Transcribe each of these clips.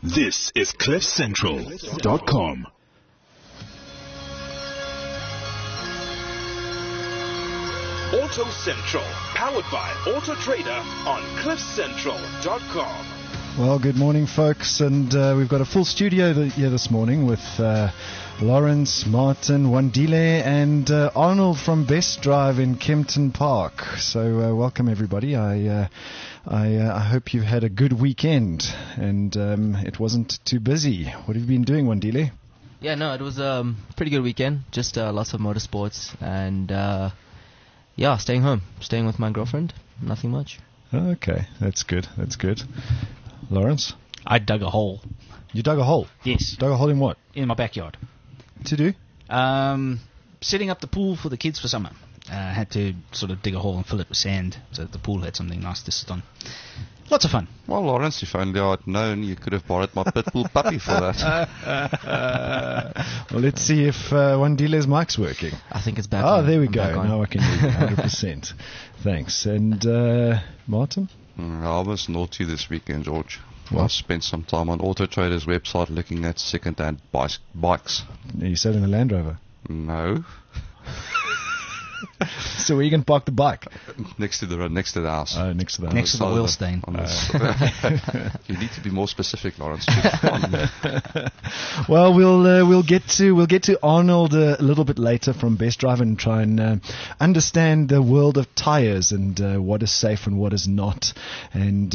This is CliffCentral.com. Auto Central, powered by Auto Trader on CliffCentral.com. Well, good morning, folks, and we've got a full studio here this morning with Lawrence, Martin, Wandile, and Arnold from Best Drive in Kempton Park. So welcome, everybody. I hope you've had a good weekend and it wasn't too busy. What have you been doing, Wandile? Yeah, no, it was a pretty good weekend. Just lots of motorsports and staying home, staying with my girlfriend. Nothing much. Okay, that's good. Lawrence? I dug a hole. You dug a hole? Yes. Dug a hole in what? In my backyard. To do? Setting up the pool for the kids for summer. I had to sort of dig a hole and fill it with sand so that the pool had something nice to sit on. Lots of fun. Well, Lawrence, if only I'd known, you could have borrowed my pit bull puppy for that. Well, let's see if Wandile's mic's working. I think it's back on. on. There we I'm go. Now I can hear you 100%. Thanks. And Martin? I was naughty this weekend, George. What? I spent some time on Auto Trader's website looking at second-hand bikes. Are you selling a Land Rover? No. So where are you going to park the bike? Next to the house. Oh, next to the house. Next to the wheel stain. You need to be more specific, Lawrence. Well, we'll get to Arnold a little bit later from Best Drive and try and understand the world of tires and what is safe and what is not. And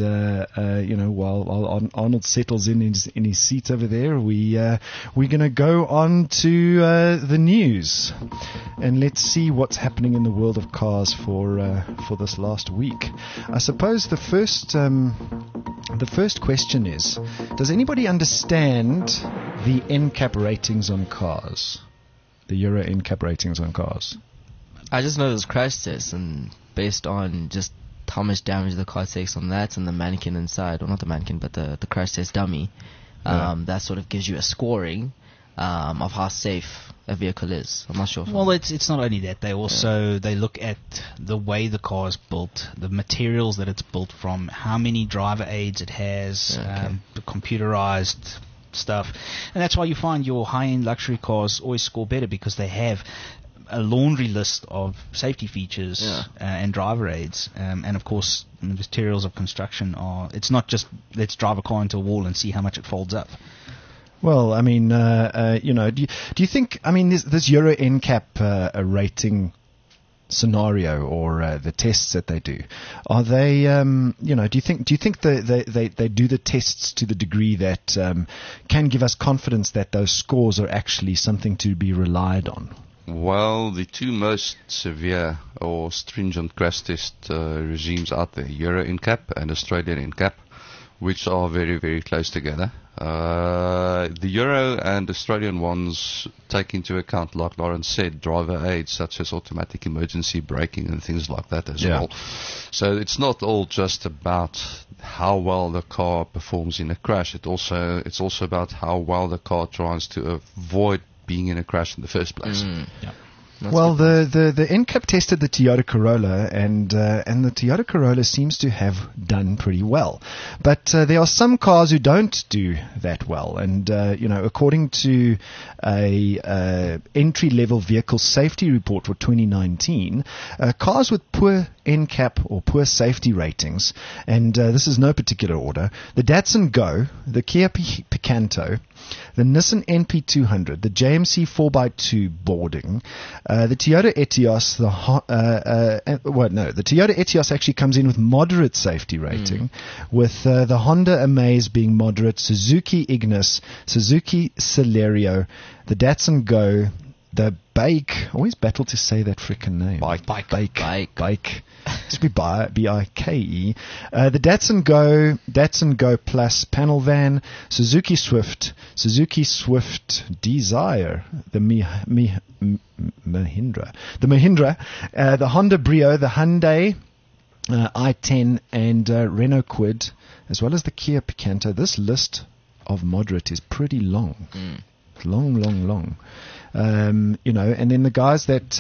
while Arnold settles in his seat over there, we're going to go on to the news and let's see what's happening in the world of cars for this last week. I suppose the first question is, does anybody understand the NCAP ratings on cars? The Euro NCAP ratings on cars? I just know there's crash tests, and based on just how much damage the car takes on that and the mannequin inside, or not the mannequin, but the crash test dummy, that sort of gives you a scoring of how safe a vehicle is. I'm not sure. Well, it's not only that. They also they look at the way the car is built, the materials that it's built from, how many driver aids it has, the computerized stuff, and that's why you find your high-end luxury cars always score better, because they have a laundry list of safety features and driver aids, and of course the materials of construction are. It's not just let's drive a car into a wall and see how much it folds up. Well, I mean, do you think, I mean, this Euro NCAP rating scenario or the tests that they do, are they, do you think they do the tests to the degree that can give us confidence that those scores are actually something to be relied on? Well, the two most severe or stringent crash test regimes out there, Euro NCAP and Australian NCAP, which are very, very close together. The Euro and Australian ones take into account, like Lawrence said, driver aids such as automatic emergency braking and things like that as well. So it's not all just about how well the car performs in a crash. It's also about how well the car tries to avoid being in a crash in the first place. Well, the NCAP tested the Toyota Corolla, and the Toyota Corolla seems to have done pretty well. But there are some cars who don't do that well. And, according to a entry-level vehicle safety report for 2019, cars with poor NCAP or poor safety ratings, and this is no particular order, the Datsun Go, the Kia Picanto, the Nissan NP200, the JMC 4x2 boarding, the Toyota Etios, the Toyota Etios actually comes in with moderate safety rating, with the Honda Amaze being moderate, Suzuki Ignis, Suzuki Celerio, the Datsun Go, the Bike. I always battle to say that frickin' name. Bike. It's B-I-K-E. The Datsun Go Plus panel van, Suzuki Swift Desire, the Mahindra, the Honda Brio, the Hyundai i10, and Renault Kwid, as well as the Kia Picanto. This list of moderate is pretty long. Long. And then the guys that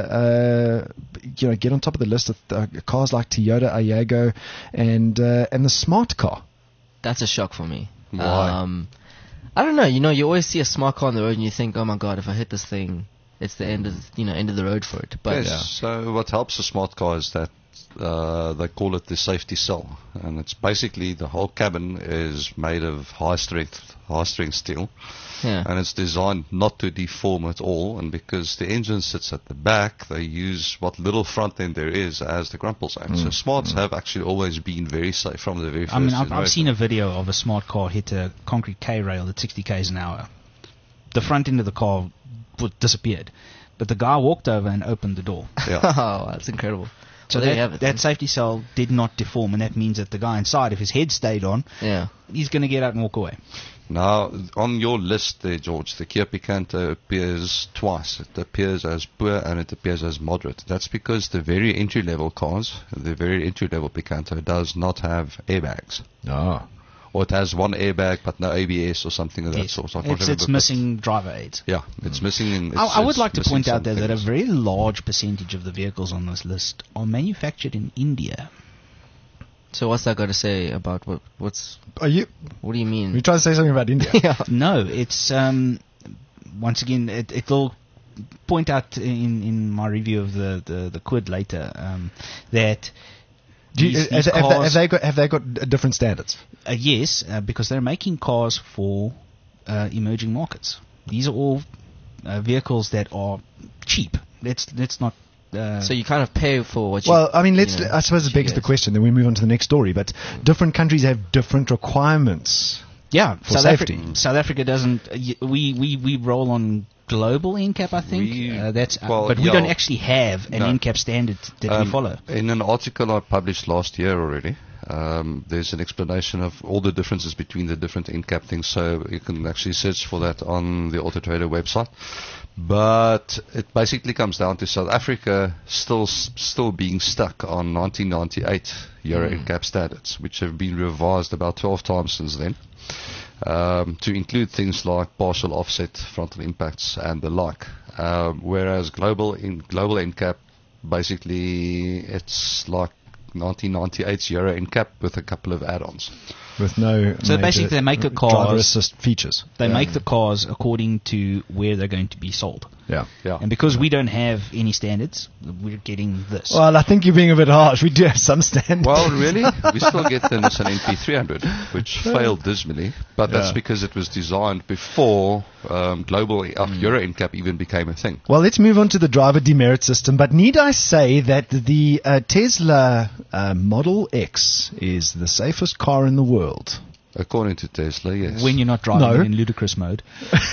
get on top of the list of cars like Toyota Aygo and the Smart Car. That's a shock for me. Why? I don't know. You always see a smart car on the road and you think, oh my god, if I hit this thing, it's the end of the road for it. But Yes. So what helps a smart car is that they call it the safety cell, and it's basically the whole cabin is made of high strength steel, yeah. and it's designed not to deform at all. And because the engine sits at the back, they use what little front end there is as the crumple zone. So smarts have actually always been very safe from the very first. I mean, I've generation. seen a video of a smart car hit a concrete K-rail at 60 k's an hour. The front end of the car disappeared, but the guy walked over and opened the door. Yeah. Oh, that's incredible. So Well, there you have it, then. that safety cell did not deform, and that means that the guy inside, if his head stayed on, Yeah. he's going to get out and walk away. Now, on your list there, George, the Kia Picanto appears twice. It appears as poor and it appears as moderate. That's because the very entry-level cars, the very entry-level Picanto, does not have airbags. Ah. Or it has one airbag but no ABS or something of that Yes. sort. I can't It's remember, missing driver aids. but yeah, it's missing. I would like to missing point out some there that a things. very large percentage of the vehicles on this list are manufactured in India. So what's that got to say about what's? Are you What do you mean? trying to say something about India? yeah. No, it's once again it'll point out in my review of the Quid later that these cars, Have they got different standards? yes, because they're making cars for emerging markets. These are all vehicles that are cheap. Let's not. So you kind of pay for what you. Well, I mean, you know, I suppose it what you begs the get. question. Then we move on to the next story. But different countries have different requirements. Yeah, For safety. South Africa doesn't. We roll on global NCAP, I think. But we don't actually have an No. NCAP standard that we follow. In an article I published last year already, there's an explanation of all the differences between the different NCAP things, so you can actually search for that on the Autotrader website. But it basically comes down to South Africa still being stuck on 1998 Euro NCAP standards, which have been revised about 12 times since then. To include things like partial offset, frontal impacts, and the like. Whereas global NCAP, basically, it's like 1998's Euro NCAP with a couple of add-ons. With no. So major basically they make the driver cars- assist features. They make the cars according to where they're going to be sold. Yeah. Yeah. And because we don't have any standards, we're getting this. Well, I think you're being a bit harsh. We do have some standards. Well, really? We still get the Nissan NP300, which failed dismally, but that's Yeah. because it was designed before global Euro NCAP even became a thing. Well, let's move on to the driver demerit system. But need I say that the Tesla Model X is the safest car in the world? According to Tesla, yes. when you're not driving No. in ludicrous mode.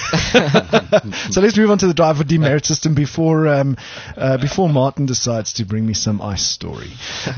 So let's move on to the driver demerit system before Martin decides to bring me some ice story.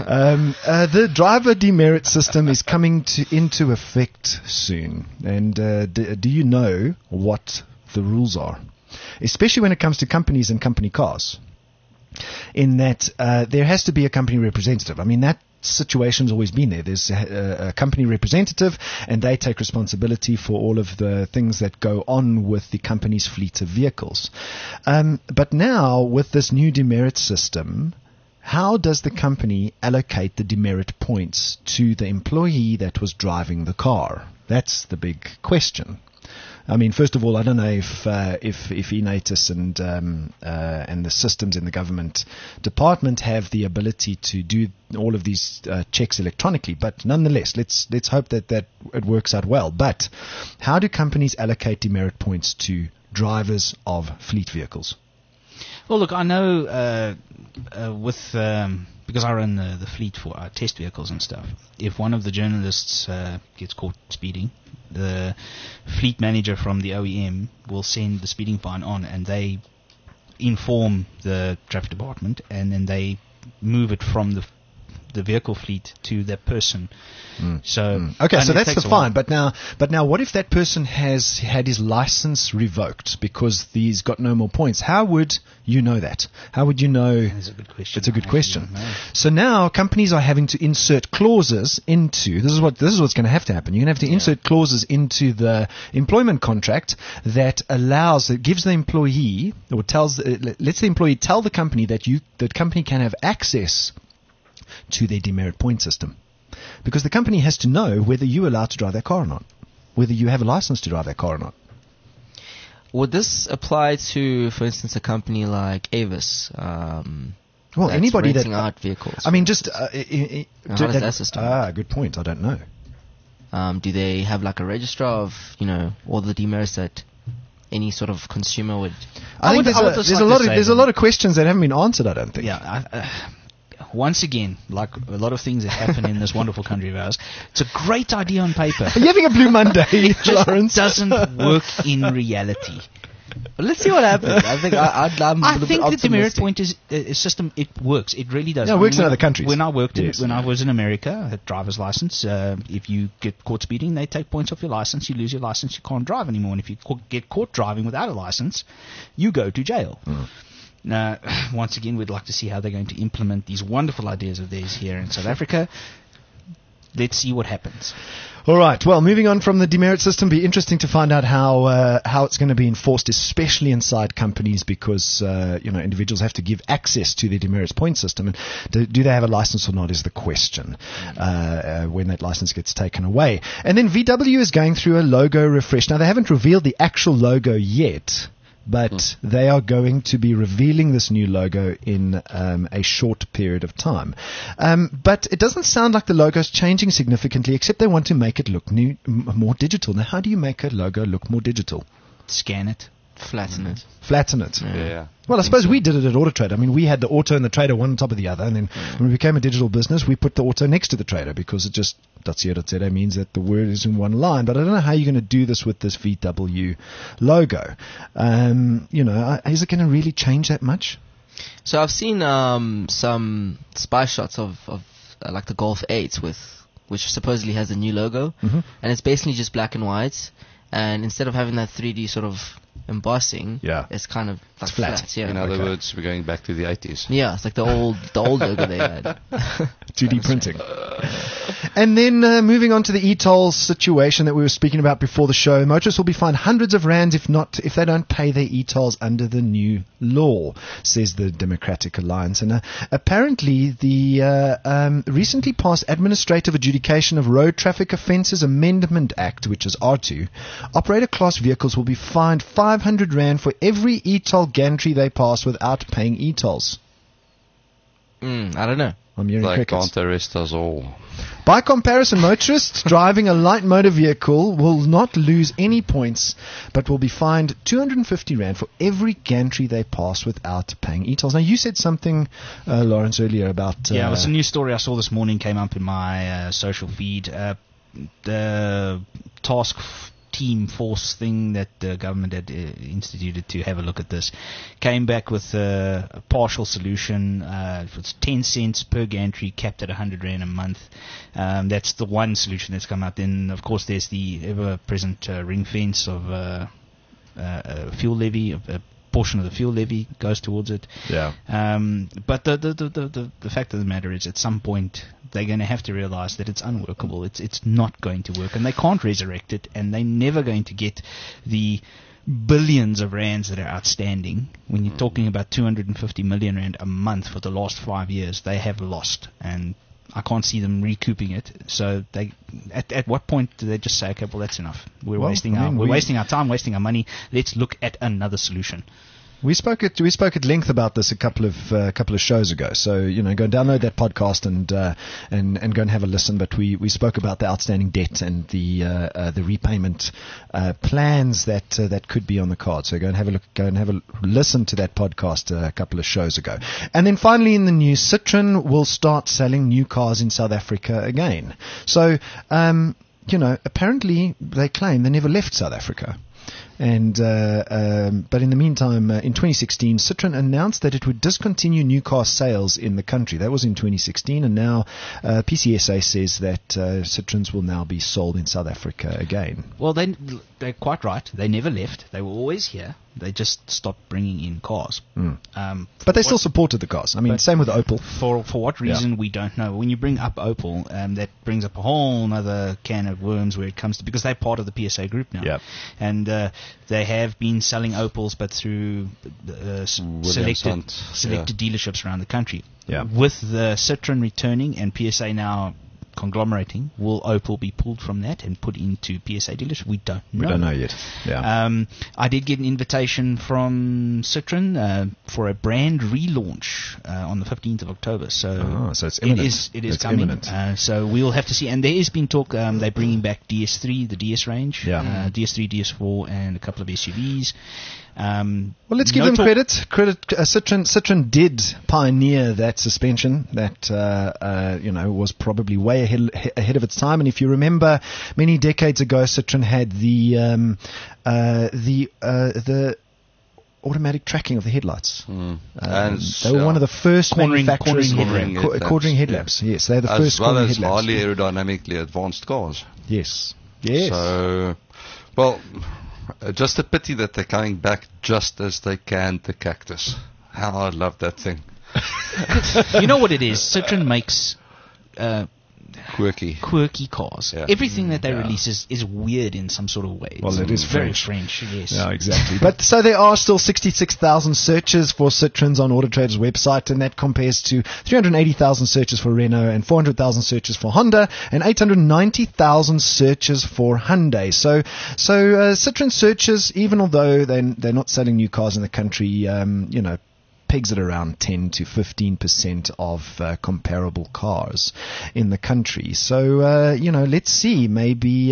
The driver demerit system is coming into effect soon. And do you know what the rules are? Especially when it comes to companies and company cars. In that there has to be a company representative. I mean, that situation's always been there. There's a company representative, and they take responsibility for all of the things that go on with the company's fleet of vehicles. But now, with this new demerit system, how does the company allocate the demerit points to the employee that was driving the car? That's the big question. I mean, first of all, I don't know if Enatus and the systems in the government department have the ability to do all of these checks electronically. But nonetheless, let's hope that it works out well. But how do companies allocate demerit points to drivers of fleet vehicles? Well, look, I know because I run the fleet for our test vehicles and stuff. If one of the journalists gets caught speeding, the fleet manager from the OEM will send the speeding fine on, and they inform the traffic department, and then they move it from the vehicle fleet to that person. So Okay, and so it that's takes the a while. fine. But now, what if that person has had his license revoked because he's got no more points? How would you know that? How would you know? That's a good question. It's a good I question. don't know. So now companies are having to insert clauses into this is what's going to happen. You're going to have to insert clauses into the employment contract that gives the employee or lets the employee tell the company that the company can have access to their demerit point system, because the company has to know whether you're allowed to drive that car or not. whether you have a license to drive that car or not. Would this apply to, for instance, a company like Avis? Well, that's anybody renting that out vehicles. I mean, just how does that system work? good point. I don't know. Do they have like a registrar of all the demerits that any sort of consumer would? I think there's a lot of questions that haven't been answered. I don't think. Yeah. Once again, like a lot of things that happen in this wonderful country of ours, it's a great idea on paper. Are you having a Blue Monday, Lawrence? It doesn't work in reality. Well, let's see what happens. I think I think the demerit point is a system. It works. It really does. Yeah, it works in other countries. When I was in America, I had a driver's license. If you get caught speeding, they take points off your license. You lose your license. You can't drive anymore. And if you get caught driving without a license, you go to jail. Once again, we'd like to see how they're going to implement these wonderful ideas of theirs here in South Africa. Let's see what happens. All right. Well, moving on from the demerit system, be interesting to find out how it's going to be enforced, especially inside companies, because individuals have to give access to the demerits point system, and do they have a license or not is the question when that license gets taken away. And then VW is going through a logo refresh. Now, they haven't revealed the actual logo yet, but they are going to be revealing this new logo in a short period of time. But it doesn't sound like the logo is changing significantly, except they want to make it look more digital. Now, how do you make a logo look more digital? Scan it. Flatten it. Flatten it. Yeah. Well, I suppose we did it at Auto Trader. I mean, we had the Auto and the Trader one on top of the other, and then when we became a digital business, we put the Auto next to the Trader because it just .co.za means that the word is in one line. But I don't know how you're going to do this with this VW logo. Is it going to really change that much? So I've seen some spy shots of like the Golf 8 which supposedly has the new logo, and it's basically just black and white. And instead of having that 3D sort of embossing, it's kind of like flat. In other words, we're going back to the 80s. Yeah, it's like the old logo they had. 2D printing. And then moving on to the e-toll situation that we were speaking about before the show, motorists will be fined hundreds of rands if they don't pay their e-tolls under the new law, says the Democratic Alliance. And apparently the recently passed Administrative Adjudication of Road Traffic Offences Amendment Act, which is R2, operator class vehicles will be fined 500 rand for every e-toll gantry they pass without paying e-tolls. I don't know. I'm hearing They crickets. can't arrest us all. By comparison, motorists driving a light motor vehicle will not lose any points, but will be fined 250 rand for every gantry they pass without paying e-tolls. Now, you said something, Lawrence, earlier about... it was a news story I saw this morning, came up in my social feed. The task team force thing that the government had instituted to have a look at this came back with a partial solution. It's 10 cents per gantry, capped at 100 rand a month. That's the one solution that's come out. Then, of course, there's the ever-present ring fence of fuel levy. A portion of the fuel levy goes towards it. Yeah. But the fact of the matter is, at some point, they're going to have to realize that it's unworkable. It's not going to work, and they can't resurrect it, and they're never going to get the billions of rands that are outstanding. When you're talking about 250 million rand a month for the last 5 years, they have lost, and I can't see them recouping it. So they, at what point do they just say, okay, well, that's enough. We're wasting our time, wasting our money. Let's look at another solution. We spoke at length about this a couple of shows ago. So go and download that podcast and go and have a listen. But we spoke about the outstanding debt and the repayment plans that could be on the card. So go and have a listen to that podcast a couple of shows ago. And then finally in the news, Citroen will start selling new cars in South Africa again. So apparently they claim they never left South Africa. And but in the meantime, in 2016, Citroen announced that it would discontinue new car sales in the country. That was in 2016, and now PCSA says that Citroens will now be sold in South Africa again. Well, they're quite right. They never left. They were always here. They just stopped bringing in cars. But they still supported the cars. I mean, same with Opel. For what reason, we don't know. When you bring up Opel, that brings up a whole other can of worms where it comes to, because they're part of the PSA group now. Yep. And they have been selling Opels, but through selected dealerships around the country. Yeah. With the Citroen returning and PSA now conglomerating. Will Opel be pulled from that and put into PSA dealers? We don't know. We don't know yet. Yeah. I did get an invitation from Citroen for a brand relaunch on the 15th of October. So it's imminent. It is it's coming. Imminent. So we'll have to see. And there has been talk. They're bringing back DS3, the DS range. Yeah. DS3, DS4, and a couple of SUVs. Well, let's give them credit. Citroen did pioneer that suspension that was probably way ahead of its time. And if you remember, many decades ago, Citroen had the automatic tracking of the headlights. They were one of the first manufacturers cornering headlamps. Yes, they're the first cornering headlamps. As well as highly aerodynamically advanced cars. Yes. So, well, just a pity that they're coming back just as they canned the Cactus. How I love that thing. You know what it is? Citroen makes quirky cars. Yeah. Everything that they release is weird in some sort of way. Well, it is very French. Yes. Yeah, exactly. But so there are still 66,000 searches for Citroens on Auto Trader's website, and that compares to 380,000 searches for Renault and 400,000 searches for Honda and 890,000 searches for Hyundai. So Citroen searches, even although they're not selling new cars in the country, pegs it around 10 to 15% of comparable cars in the country. So, let's see. Maybe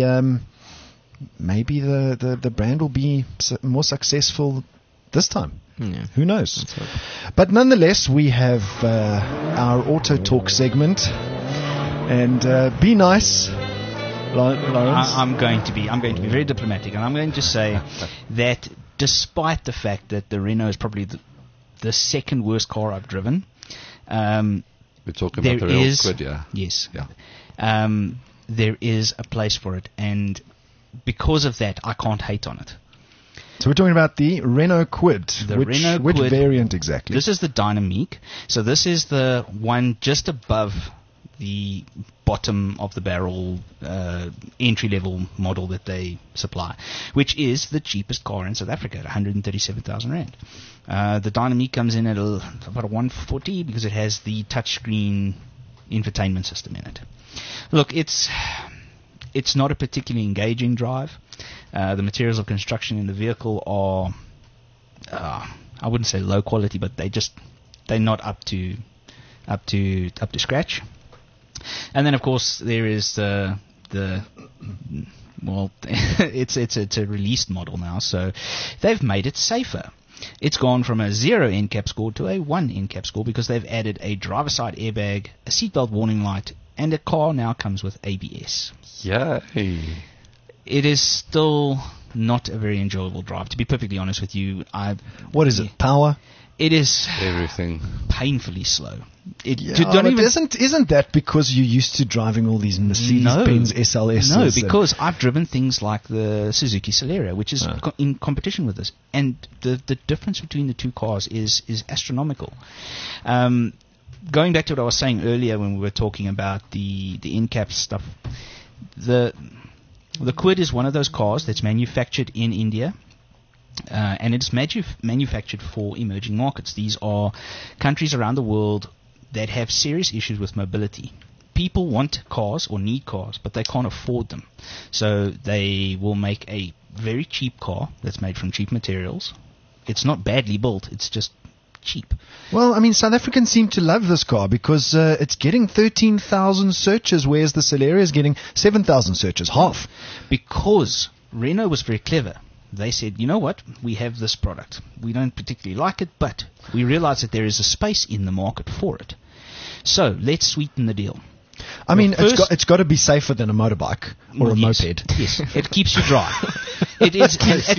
the brand will be more successful this time. Yeah. Who knows? But nonetheless, we have our Auto Talk segment. And be nice, Lawrence. I'm going to be very diplomatic, and I'm going to say that despite the fact that the Renault is probably the second worst car I've driven. We're talking about the real Quid, yeah. Yes. Yeah. There is a place for it, and because of that, I can't hate on it. So we're talking about the Renault Quid. Which Quid, variant exactly? This is the Dynamique. So this is the one just above the bottom of the barrel entry-level model that they supply, which is the cheapest car in South Africa at 137,000 Rand. The Dynamique comes in at about 140 because it has the touchscreen infotainment system in it. Look, it's not a particularly engaging drive. The materials of construction in the vehicle are, I wouldn't say low quality, but they're not up to scratch. And then, of course, there is it's a released model now, so they've made it safer. It's gone from a 0 NCAP score to a 1 NCAP score because they've added a driver side airbag, a seatbelt warning light, and the car now comes with ABS. Yay. It is still not a very enjoyable drive, to be perfectly honest with you. What is it? Power? It is everything painfully slow. Isn't that because you're used to driving all these Mercedes-Benz SLSs? No, because I've driven things like the Suzuki Celerio, which is in competition with this, and the difference between the two cars is astronomical. Going back to what I was saying earlier when we were talking about the in-cap stuff, the Quid is one of those cars that's manufactured in India. And it's manufactured for emerging markets. These are countries around the world that have serious issues with mobility. People want cars or need cars, but they can't afford them. So they will make a very cheap car that's made from cheap materials. It's not badly built, it's just cheap. Well, I mean, South Africans seem to love this car because it's getting 13,000 searches, whereas the Celerio is getting 7,000 searches, half. Because Renault was very clever. They said, you know what, we have this product. We don't particularly like it, but we realize that there is a space in the market for it. So let's sweeten the deal. I mean, it's got to be safer than a motorbike or a moped. Yes, it keeps you dry. It is. At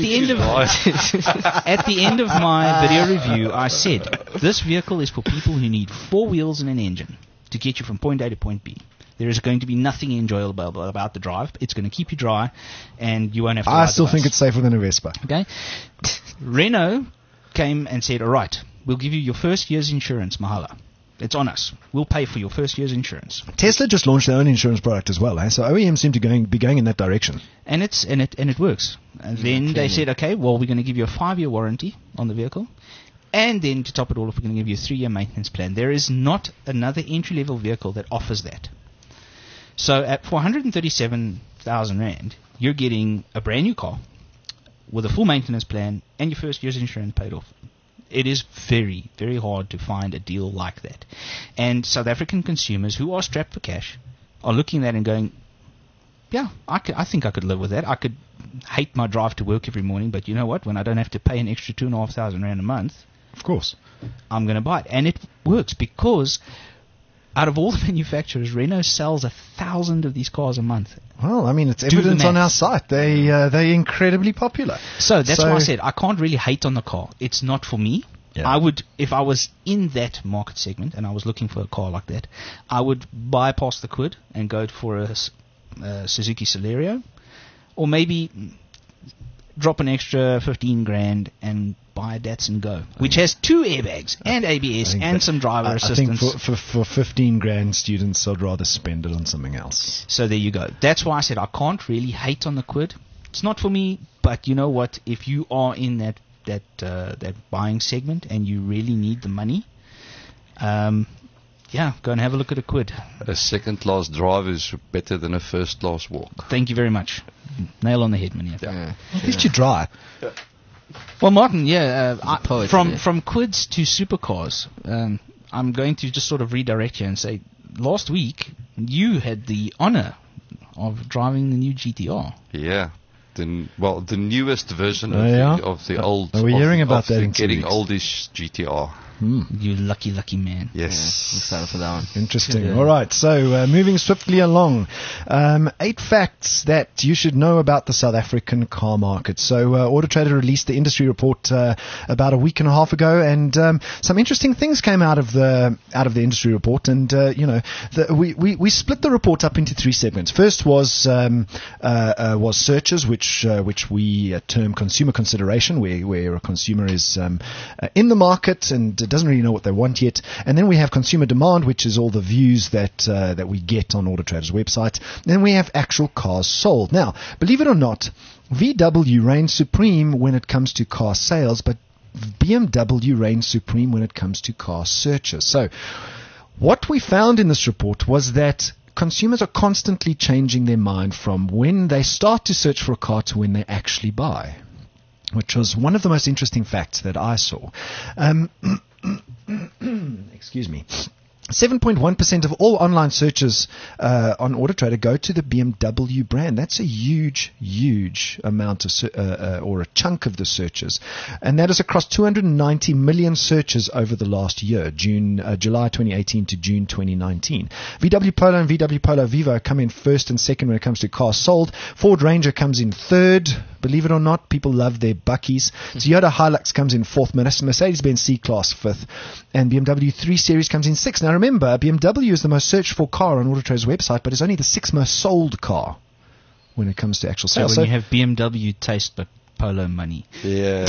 the end of my video review, I said this vehicle is for people who need 4 wheels and an engine to get you from point A to point B. There is going to be nothing enjoyable about the drive. It's going to keep you dry, and you won't have to ride I still think it's safer than a Vespa. Okay. Renault came and said, all right, we'll give you your first year's insurance, Mahala. It's on us. We'll pay for your first year's insurance. Tesla just launched their own insurance product as well, so OEMs seem to be going in that direction. And it works. And then they said, okay, well, we're going to give you a 5-year warranty on the vehicle. And then to top it all off, we're going to give you a 3-year maintenance plan. There is not another entry-level vehicle that offers that. So for 137,000 Rand, you're getting a brand new car with a full maintenance plan and your first year's insurance paid off. It is very, very hard to find a deal like that. And South African consumers who are strapped for cash are looking at that and going, yeah, I think I could live with that. I could hate my drive to work every morning, but you know what? When I don't have to pay an extra 2,500 Rand a month, Of course. I'm going to buy it. And it works because out of all the manufacturers, Renault sells 1,000 of these cars a month. Well, I mean, it's Do the evidence on our maths. site. They're incredibly popular. So that's why I said I can't really hate on the car. It's not for me. Yeah. I would, if I was in that market segment and I was looking for a car like that, I would bypass the Quid and go for a Suzuki Celerio, or maybe drop an extra 15 grand and buy a Datsun Go, which has 2 airbags and ABS and some driver assistance. I think for 15 grand, students, I'd rather spend it on something else. So there you go. That's why I said I can't really hate on the Quid. It's not for me, but you know what? If you are in that buying segment and you really need the money, yeah, go and have a look at a Quid. A second-class drive is better than a first-class walk. Thank you very much. Nail on the head, man. Yeah. At least you try. Well, Martin, poet from Quids to supercars, I'm going to just sort of redirect you and say, last week you had the honor of driving the new GTR. Yeah. The newest version yeah? of the old. Are we hearing about that in 2 getting weeks? oldish GTR? You lucky man. Yes. Excited for that one. Interesting. Yeah. All right. So moving swiftly along, 8 facts that you should know about the South African car market. So Auto Trader released the industry report about a week and a half ago, and some interesting things came out of the industry report. And we split the report up into 3 segments. First was searches, which we term consumer consideration, where a consumer is in the market and doesn't really know what they want yet. And then we have consumer demand, which is all the views that we get on Auto Trader's website. Then we have actual cars sold. Now, believe it or not, VW reigns supreme when it comes to car sales, but BMW reigns supreme when it comes to car searches. So what we found in this report was that consumers are constantly changing their mind from when they start to search for a car to when they actually buy, which was one of the most interesting facts that I saw. Excuse me. 7.1% of all online searches on Auto Trader go to the BMW brand. That's a huge, huge amount of or a chunk of the searches, and that is across 290 million searches over the last year, July 2018 to June 2019. VW Polo and VW Polo Vivo come in first and second when it comes to cars sold. Ford Ranger comes in third. Believe it or not, people love their buckies. Toyota Hilux comes in fourth. Mercedes-Benz C-Class fifth, and BMW 3 Series comes in sixth. Now remember, BMW is the most searched for car on Auto Trader's website, but it's only the 6th most sold car when it comes to actual So sales. when you have BMW taste but Polo money. Yeah.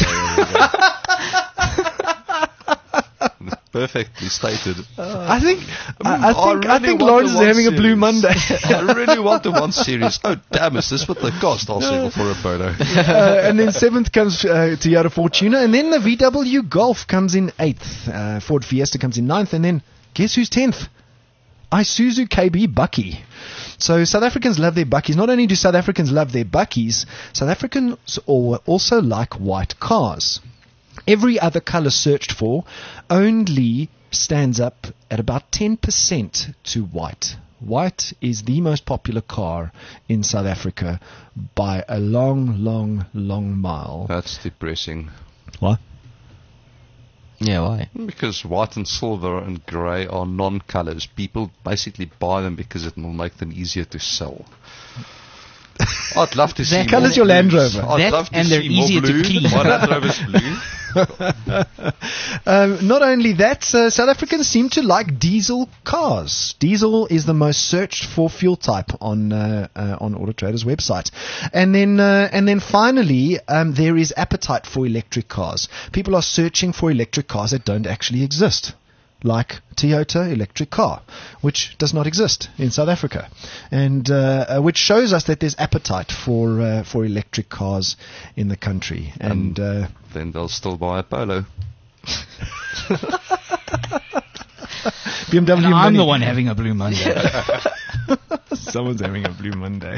Perfectly stated. I think really Lawrence is want the having a 1 blue Series. Monday. I really want the 1 Series. Oh, damn, is this what they cost? I'll settle for a Polo. And then 7th comes Toyota Fortuner, and then the VW Golf comes in 8th. Ford Fiesta comes in 9th, and then guess who's 10th? Isuzu KB Bucky. So South Africans love their buckies. Not only do South Africans love their buckies, South Africans also like white cars. Every other color searched for only stands up at about 10% to white. White is the most popular car in South Africa by a long, long, long mile. That's depressing. What? Yeah, why? Because white and silver and grey are non-colors. People basically buy them because it will make them easier to sell. I'd love to see That more colour's your Land blues. Rover. I'd That love to and they're see more easier to blue. clean. My Land Rover's blue. Not only that, South Africans seem to like diesel cars. Diesel is the most searched for fuel type on Auto Trader's website. And then finally, there is appetite for electric cars. People are searching for electric cars that don't actually exist, like Toyota electric car, which does not exist in South Africa, and which shows us that there's appetite for electric cars in the country. And Then they'll still buy a Polo. BMW And I'm money. the one having a blue Monday. Someone's having a blue Monday.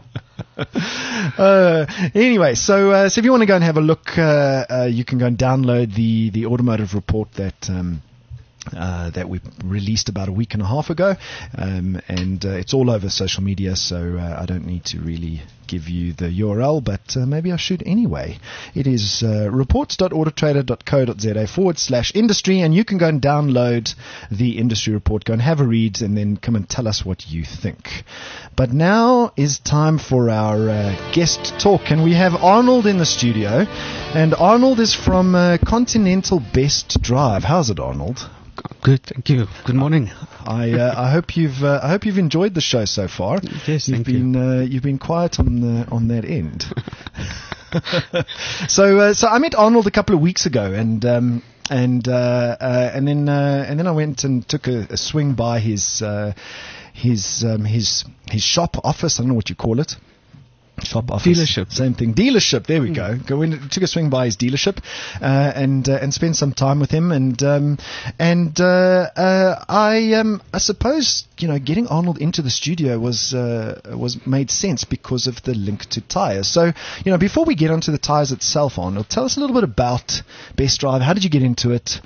Anyway, so if you want to go and have a look, you can go and download the automotive report that we released about a week and a half ago, and it's all over social media, so I don't need to really give you the URL, but maybe I should anyway. It is reports.autotrader.co.za/industry, and you can go and download the industry report, go and have a read, and then come and tell us what you think. But now is time for our guest talk, and we have Arnold in the studio, and Arnold is from Continental Best Drive. How's it, Arnold? Good, thank you. Good morning. I hope you've enjoyed the show so far. Yes, thank you. You've been quiet on that end. So I met Arnold a couple of weeks ago, and then I went and took a swing by his shop office. I don't know what you call it. Shop office. Dealership. Same thing. Dealership. There we go. Took a swing by his dealership, and spent some time with him. I suppose, getting Arnold into the studio was made sense because of the link to tires. So, before we get onto the tires itself, Arnold, tell us a little bit about Best Drive. How did you get into it?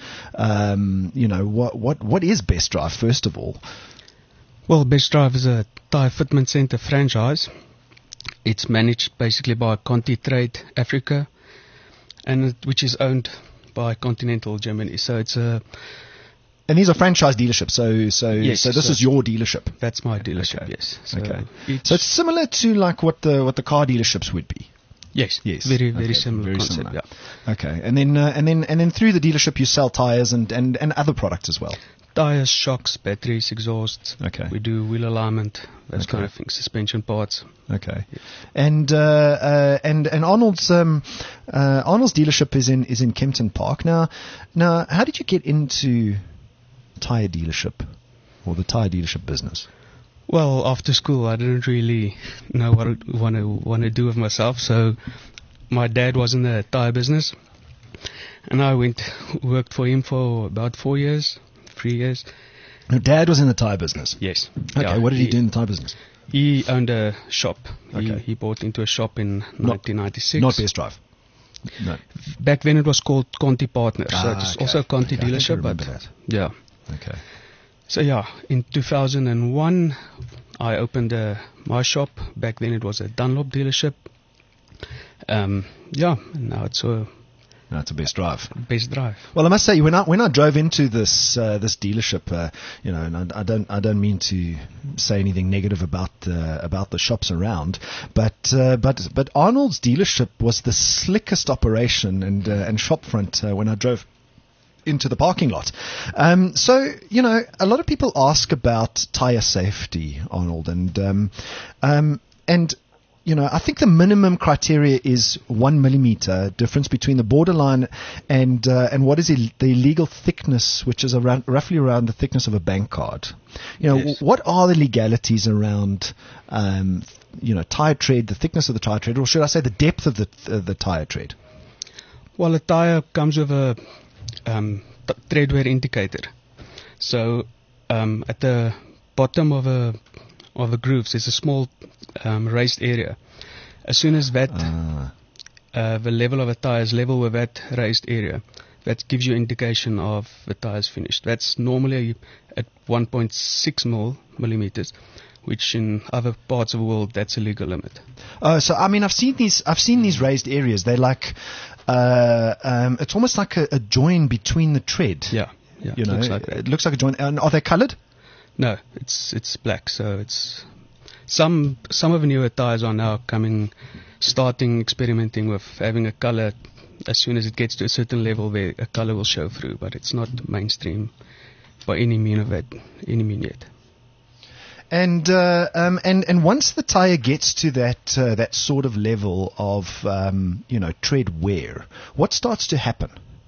What is Best Drive, first of all? Well, Best Drive is a tire fitment center franchise. It's managed basically by Conti Trade Africa, and which is owned by Continental Germany. So it's a. And these are franchise dealerships. So this is your dealership. That's my dealership. Okay. Yes. So Okay. So it's similar to like what the car dealerships would be. Yes. Yes. Very Okay. similar Very concept. similar. Yeah. Okay. And then through the dealership you sell tires and other products as well. Tires, shocks, batteries, exhausts. Okay. We do wheel alignment, those Okay. kind of things, suspension parts. Okay. And Arnold's dealership is in Kempton Park. Now how did you get into tire dealership or the tire dealership business? Well, after school, I didn't really know what I want to do with myself. So my dad was in the tire business, and I worked for him for about 3 years. Your dad was in the tire business. Yes. Okay. Yeah, What did he do in the tire business? He owned a shop. Okay. He bought into a shop in 1996. Not Best Drive. No. Back then it was called Conti Partners. So Ah, it's okay. also a Conti Okay, I think I dealership. remember But that. yeah. Okay. So yeah, in 2001, I opened my shop. Back then it was a Dunlop dealership. And now it's a No, it's a Best Drive. Best Drive. Well, I must say, when I drove into this dealership, and I don't mean to say anything negative about the shops around, but Arnold's dealership was the slickest operation and shop front when I drove into the parking lot. So a lot of people ask about tire safety, Arnold, and I think the minimum criteria is 1 millimeter difference between the borderline and what is the legal thickness, which is roughly around the thickness of a bank card. Yes. What are the legalities around tire tread, the thickness of the tire tread, or should I say the depth of the tire tread? Well, a tire comes with a tread wear indicator. So at the bottom of a grooves, there's a small raised area. As soon as that the level of a tire is level with that raised area, that gives you indication of the tire is finished. That's normally at 1.6 millimeters, which in other parts of the world that's a legal limit. So I mean, I've seen these raised areas. They're like it's almost like a join between the tread. Yeah. It looks like that. It looks like a join. And are they coloured? No, it's black. So it's some of the newer tires are now starting experimenting with having a color. As soon as it gets to a certain level, where a color will show through, but it's not mainstream by any mean yet. And once the tire gets to that sort of level of tread wear, what starts to happen?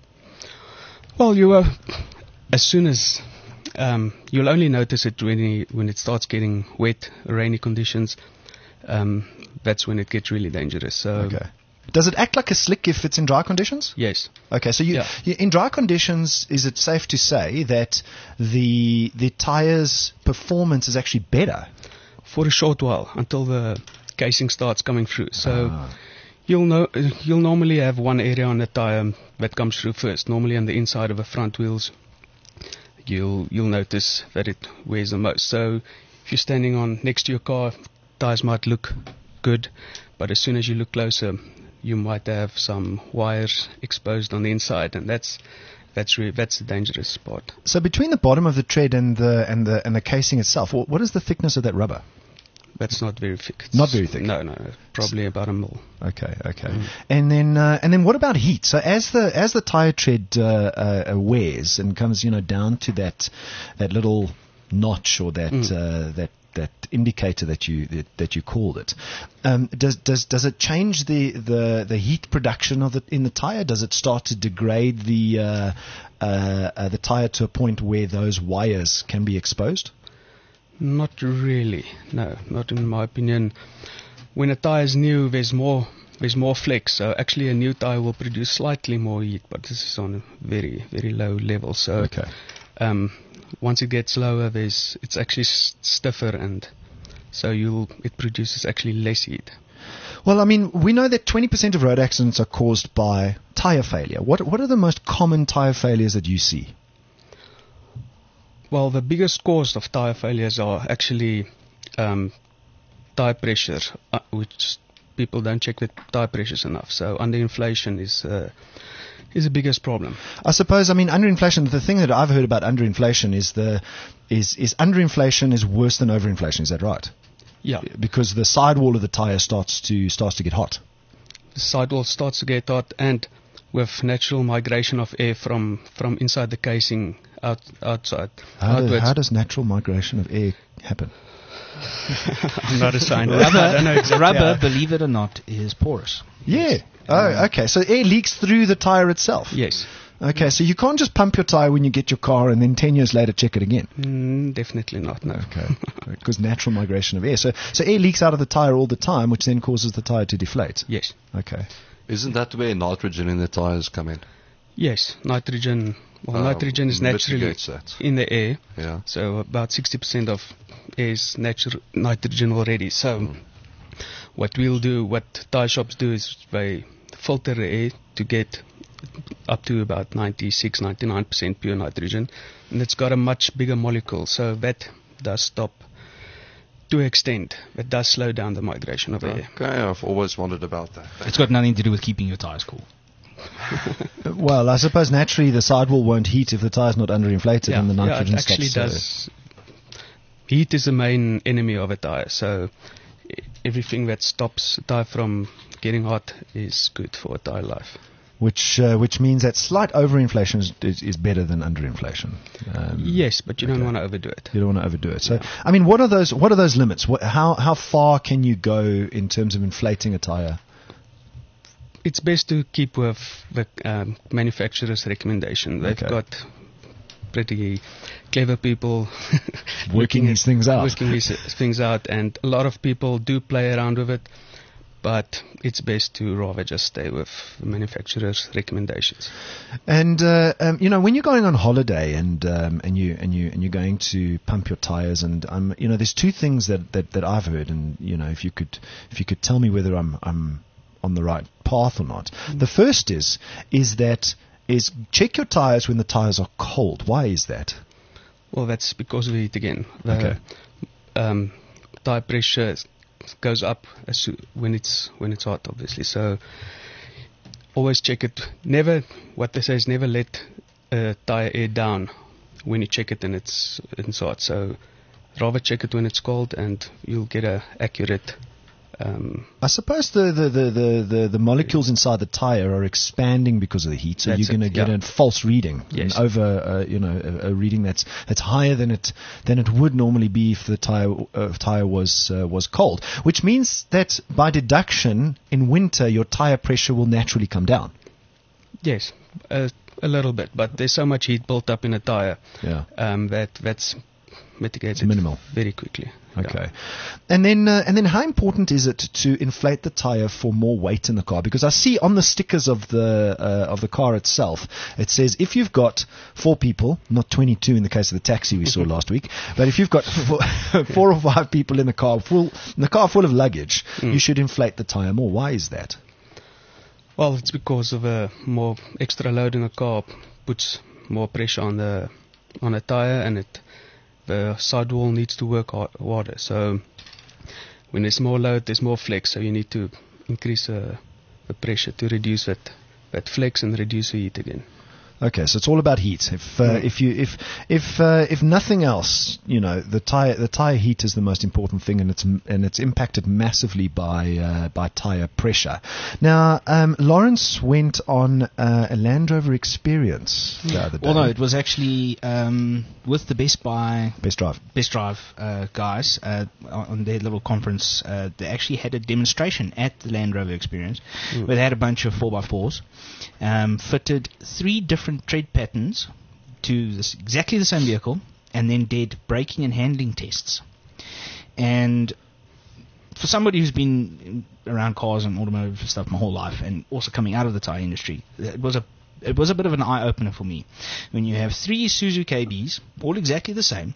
Well, as soon as you'll only notice it when it starts getting wet, rainy conditions. That's when it gets really dangerous. So okay. Does it act like a slick if it's in dry conditions? Yes. Okay, so in dry conditions, is it safe to say that the tire's performance is actually better? for a short while until the casing starts coming through. So you'll normally have one area on the tire that comes through first. Normally on the inside of the front wheels, you'll notice that it wears the most. So if you're standing on next to your car, tires might look good, but as soon as you look closer, you might have some wires exposed on the inside, and that's the dangerous part. So between the bottom of the tread and the casing itself, what is the thickness of that rubber? That's not very thick. Not very thick. No, probably about a mil. Okay. And then what about heat? So as the tire tread wears and comes down to that little notch or that indicator that you called it, does it change the heat production in the tire? Does it start to degrade the tire to a point where those wires can be exposed? Not really. No, not in my opinion. When a tire is new, there's more flex. So actually, a new tire will produce slightly more heat, but this is on a very, very low level. So once it gets lower, it's actually stiffer, and so it produces actually less heat. Well, I mean, we know that 20% of road accidents are caused by tire failure. What are the most common tire failures that you see? Well, the biggest cause of tire failures are actually tire pressure, which people don't check the tire pressures enough. So underinflation is the biggest problem. I suppose. I mean, underinflation. The thing that I've heard about underinflation is underinflation is worse than overinflation. Is that right? Yeah. Because the sidewall of the tire starts to get hot. The sidewall starts to get hot, and with natural migration of air from inside the casing outside. How does natural migration of air happen? I'm not a scientist. I don't know exactly. Rubber, believe it or not, is porous. Yeah. Oh, okay. So air leaks through the tire itself. Yes. Okay, so you can't just pump your tire when you get your car and then 10 years later check it again. Definitely not. No. Okay. Because natural migration of air. So air leaks out of the tire all the time, which then causes the tire to deflate. Yes. Okay. Isn't that where nitrogen in the tires come in? Yes, nitrogen. Well, nitrogen is naturally in the air. Yeah. So about 60% of air is nitrogen already. So what tire shops do is they filter the air to get up to about 96-99% pure nitrogen, and it's got a much bigger molecule, so that does stop to an extent. It does slow down the migration of air. Okay, I've always wondered about that. It's got nothing to do with keeping your tires cool. Well, I suppose naturally the sidewall won't heat if the tire's not underinflated and the nitrogen it actually does. Heat is the main enemy of a tire, so everything that stops a tire from getting hot is good for a tire life. Which means that slight overinflation is better than underinflation. Yes, but you don't want to overdo it. You don't want to overdo it. So, I mean, what are those limits? How far can you go in terms of inflating a tire? It's best to keep with the manufacturer's recommendation. They've got pretty clever people working these things out. Working these things out, and a lot of people do play around with it. But it's best to rather just stay with the manufacturer's recommendations. And when you're going on holiday and you're going to pump your tires, and there's two things that I've heard, and if you could tell me whether I'm on the right path or not. The first is check your tires when the tires are cold. Why is that? Well, that's because of heat again. Tire pressure goes up when it's hot, obviously. So always check it. What they say is never let a tire air down when you check it and it's hot. So rather check it when it's cold, and you'll get a accurate. I suppose the molecules inside the tire are expanding because of the heat, so you're going to get a false reading, over a reading that's higher than it would normally be if the tire was cold, which means that by deduction in winter your tire pressure will naturally come down. Yes, a little bit, but there's so much heat built up in a tire that's mitigates It's minimal. it very quickly. Okay. And then how important is it to inflate the tire for more weight in the car? Because I see on the stickers of the car itself, it says if you've got 4 people, not 22 in the case of the taxi we saw last week, but if you've got 4 or 5 people in the car full of luggage, you should inflate the tire more. Why is that? Well, it's because of a more extra load in the car puts more pressure on the tire, and the sidewall needs to work harder. So when there's more load, there's more flex. So you need to increase the pressure to reduce that flex and reduce the heat again. Okay, so it's all about heat. If nothing else, the tire heat is the most important thing, and it's impacted massively by tire pressure. Now, Lawrence went on a Land Rover Experience the other day. Well, no, it was actually with the Best Drive guys on their little conference. They actually had a demonstration at the Land Rover Experience where they had a bunch of 4x4s, fitted 3 different tread patterns to exactly the same vehicle, and then did braking and handling tests. And for somebody who's been around cars and automotive stuff my whole life, and also coming out of the tire industry, it was a bit of an eye opener for me. When you have 3 Isuzu KBs, all exactly the same,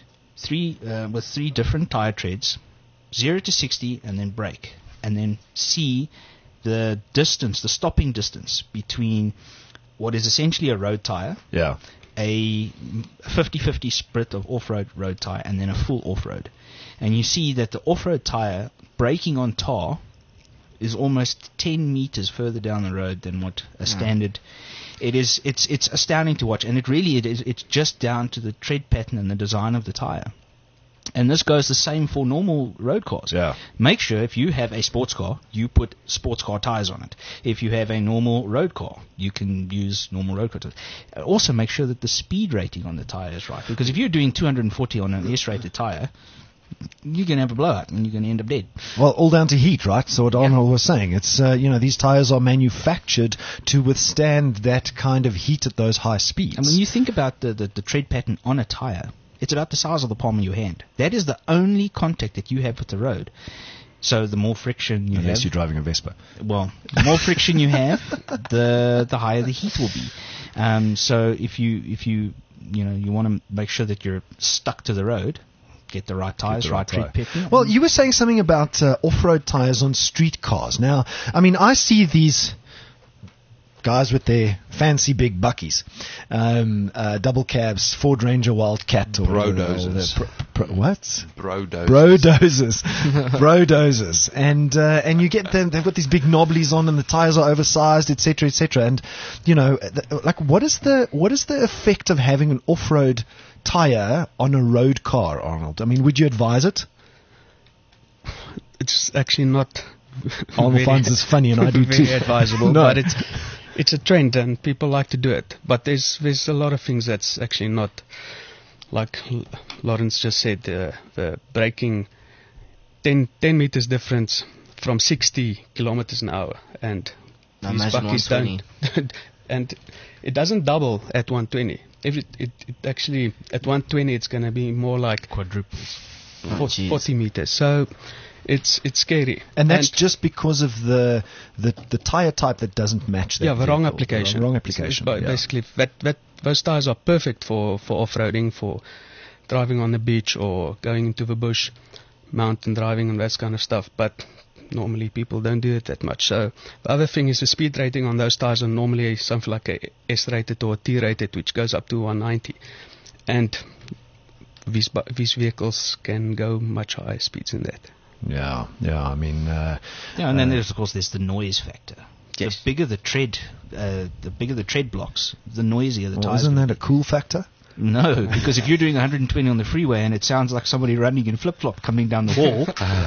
with 3 different tire treads, 0 to 60, and then brake, and then see the distance, the stopping distance between what is essentially a road tire, a 50-50 split of off-road road tire, and then a full off-road. And you see that the off-road tire braking on tar is almost 10 meters further down the road than what a standard. It's astounding to watch, and it's just down to the tread pattern and the design of the tire. And this goes the same for normal road cars. Yeah. Make sure if you have a sports car, you put sports car tires on it. If you have a normal road car, you can use normal road car tires. Also make sure that the speed rating on the tire is right. Because if you're doing 240 on an S-rated tire, you're going to have a blowout and you're going to end up dead. Well, all down to heat, right? So what Arnold was saying, it's these tires are manufactured to withstand that kind of heat at those high speeds. And when you think about the tread pattern on a tire, it's about the size of the palm of your hand. That is the only contact that you have with the road. So the more friction you have... Unless you're driving a Vespa. Well, the more friction you have, the higher the heat will be. So if you want to make sure that you're stuck to the road, get the right tires, right tread pattern. Well, you were saying something about off-road tires on street cars. Now, I mean, I see these guys with their fancy big buckies, double cabs, Ford Ranger Wildcat, or Brodozers. What? Brodozers. Brodozers. And you get them. They've got these big knobblies on, and the tires are oversized, etc., etc. And what is the effect of having an off-road tire on a road car, Arnold? I mean, would you advise it? It's actually not. Arnold finds this funny, and I do too. Very advisable, No. but it's a trend, and people like to do it. But there's a lot of things that's actually not, like Lawrence just said, the braking 10 meters difference from 60 kilometers an hour, and these buckies don't. And it doesn't double at 120. If it actually at 120, it's going to be more like quadruples. 40 meters. So it's scary. And that's just because of the tire type that doesn't match that. Yeah, the wrong vehicle. application. The wrong application. So basically, those tires are perfect for off-roading, for driving on the beach or going into the bush, mountain driving and that kind of stuff. But normally people don't do it that much. So the other thing is the speed rating on those tires are normally something like a S-rated or a T-rated, which goes up to 190. And these vehicles can go much higher speeds than that. Yeah. I mean, and then there's the noise factor. Yes. The bigger the tread blocks, the noisier the tires. Isn't that a cool factor? No, because if you're doing 120 on the freeway and it sounds like somebody running in flip-flop coming down the wall,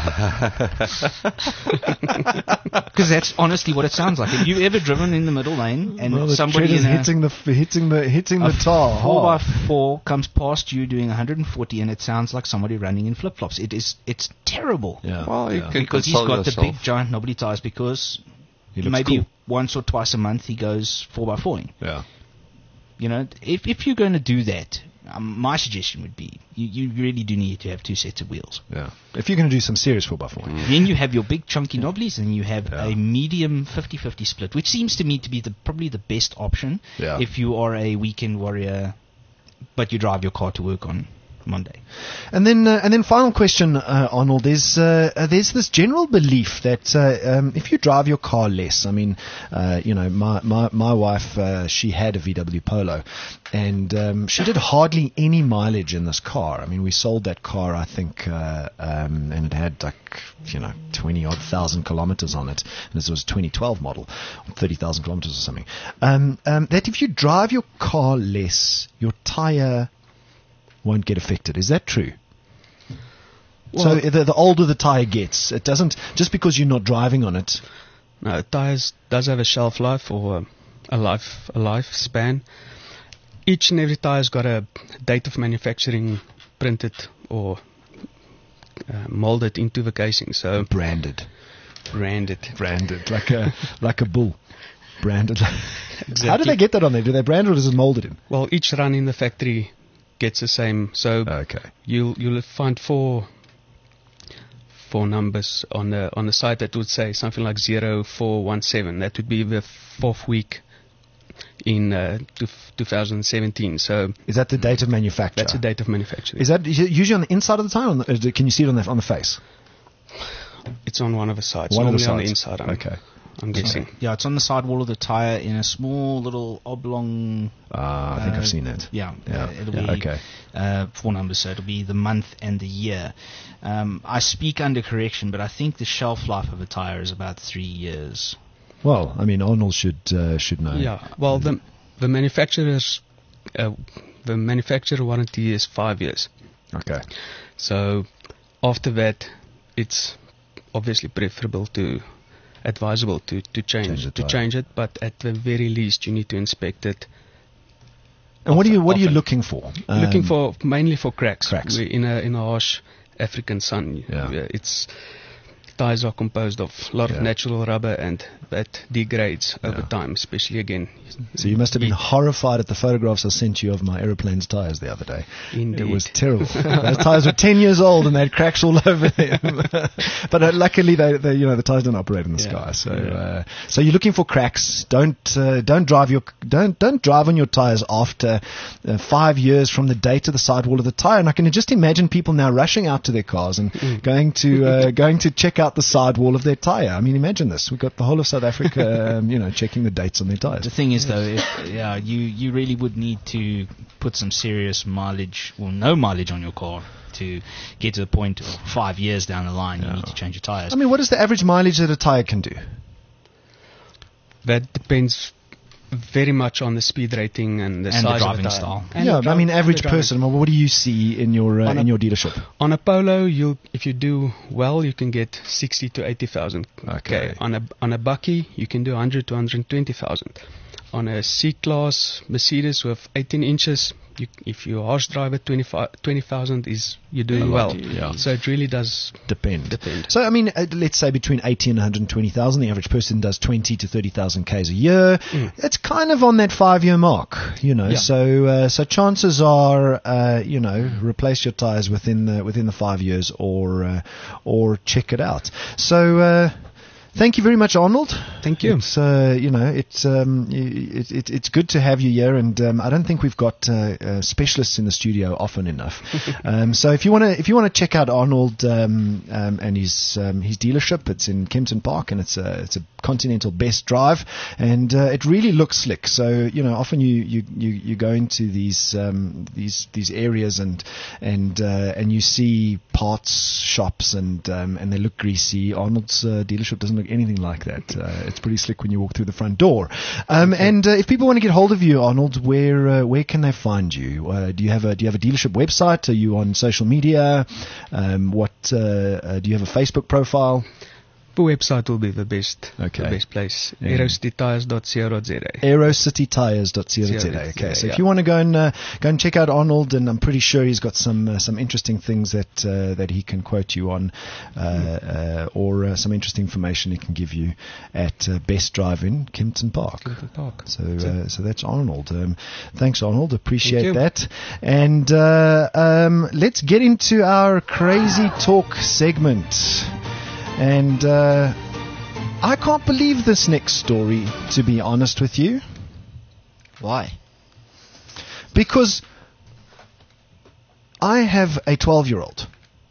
because that's honestly what it sounds like. Have you ever driven in the middle lane and somebody is hitting the tar 4x4 comes past you doing 140 and it sounds like somebody running in flip-flops? It's terrible. Yeah. Well, you can because he's got the big giant knobbly tires, because maybe cool. once or twice a month he goes 4x4ing. Yeah. You know, if you're going to do that, my suggestion would be you really do need to have two sets of wheels. Yeah. If you're going to do some serious 4x4. Then you have your big chunky knobblies, and you have a medium 50-50 split, which seems to me to be probably the best option if you are a weekend warrior, but you drive your car to work on Monday. And then final question, Arnold. There's this general belief that if you drive your car less, I mean, my wife, she had a VW Polo, and she did hardly any mileage in this car. I mean, we sold that car, I think, and it had 20 odd thousand kilometers on it, and this was a 2012 model, 30,000 kilometers or something. That if you drive your car less, your tire won't get affected. Is that true? Well, so the older the tire gets, it doesn't, just because you're not driving on it. No, tires does have a shelf life or a lifespan. Each and every tire's got a date of manufacturing printed or molded into the casing. So branded, like a bull. Branded. Exactly. How do they get that on there? Do they brand it or is it molded in? Well, each run in the factory gets the same. So you'll find four numbers on the site that would say something like 0417. That would be the fourth week in 2017. So is that the date of manufacture? That's the date of manufacture. Is that usually on the inside of the tire? Can you see it on the face? It's on one of the sides. One of the sides. On the inside. I'm guessing. Yeah, it's on the sidewall of the tire in a small little oblong. I think I've seen it. It'll be 4 numbers, so it'll be the month and the year. I speak under correction, but I think the shelf life of a tire is about 3 years. Well, I mean, Arnold should know. Yeah. Well, the manufacturer's the manufacturer warranty is 5 years. Okay. So after that, it's obviously advisable to change it, but at the very least you need to inspect it. And what are you looking for? Looking for mainly for cracks. Cracks. In a harsh African sun. It's tires are composed of a lot of natural rubber, and that degrades over time, especially again. So you must have been horrified at the photographs I sent you of my aeroplane's tires the other day. Indeed. It was terrible. Those tires were 10 years old and they had cracks all over them. But luckily, the tires don't operate in the sky. So you're looking for cracks. Don't drive on your tires after 5 years from the date of the sidewall of the tire. And I can just imagine people now rushing out to their cars and going to check out the sidewall of their tire. I mean, imagine this. We've got the whole of South Africa, checking the dates on their tires. The thing is, though, you really would need to put some serious mileage or no mileage on your car to get to the point of 5 years down the line you need to change your tires. I mean, what is the average mileage that a tire can do? That depends very much on the speed rating and the size the driving of the style. I mean, average person. What do you see in your dealership? On a Polo, if you do well, you can get 60 to 80,000. Okay. On a Bucky, you can do 100 to 120,000. On a C-Class Mercedes with 18 inches, if you harsh drive at 20,000, you're doing well. So it really does depend. So I mean, let's say between 80 and 120,000, the average person does 20 to 30,000 k's a year. It's kind of on that 5-year mark, So chances are, replace your tires within the 5 years, or check it out. So. Thank you very much, Arnold. Thank you. It's it's good to have you here, and I don't think we've got specialists in the studio often enough. So if you want to check out Arnold and his dealership, it's in Kempton Park, and it's a Continental Best Drive, and it really looks slick. So often you go into these areas and you see parts shops and they look greasy. Arnold's dealership doesn't look anything like that. It's pretty slick when you walk through the front door. And if people want to get hold of you, Arnold, where can they find you? Do you have a dealership website? Are you on social media? Do you have a Facebook profile? website will be the best place. Yeah. aerocitytires.co.za. aerocitytires.co.za. Okay, so if you want to go and check out Arnold, and I'm pretty sure he's got some interesting things that he can quote you on, or some interesting information he can give you at Best Drive in Kempton Park. So that's Arnold. Thanks, Arnold. Appreciate that. And let's get into our crazy talk segment. And I can't believe this next story, to be honest with you. Why? Because I have a 12-year-old.